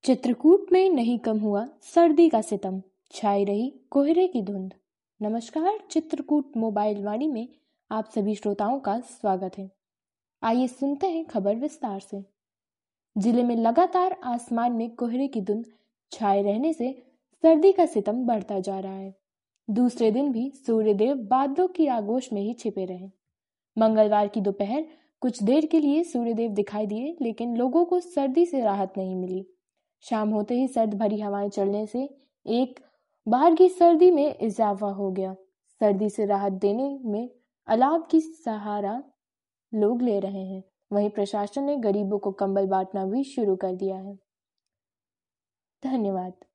चित्रकूट में नहीं कम हुआ सर्दी का सितम, छाई रही कोहरे की धुंध। नमस्कार, चित्रकूट मोबाइल वाणी में आप सभी श्रोताओं का स्वागत है। आइए सुनते हैं खबर विस्तार से। जिले में लगातार आसमान में कोहरे की धुंध छाए रहने से सर्दी का सितम बढ़ता जा रहा है। दूसरे दिन भी सूर्यदेव बादलों की आगोश में ही छिपे रहे। मंगलवार की दोपहर कुछ देर के लिए सूर्यदेव दिखाई दिए, लेकिन लोगों को सर्दी से राहत नहीं मिली। शाम होते ही सर्द भरी हवाएं चलने से एक बार की सर्दी में इजाफा हो गया। सर्दी से राहत देने में अलाव की सहारा लोग ले रहे हैं। वहीं प्रशासन ने गरीबों को कंबल बांटना भी शुरू कर दिया है। धन्यवाद।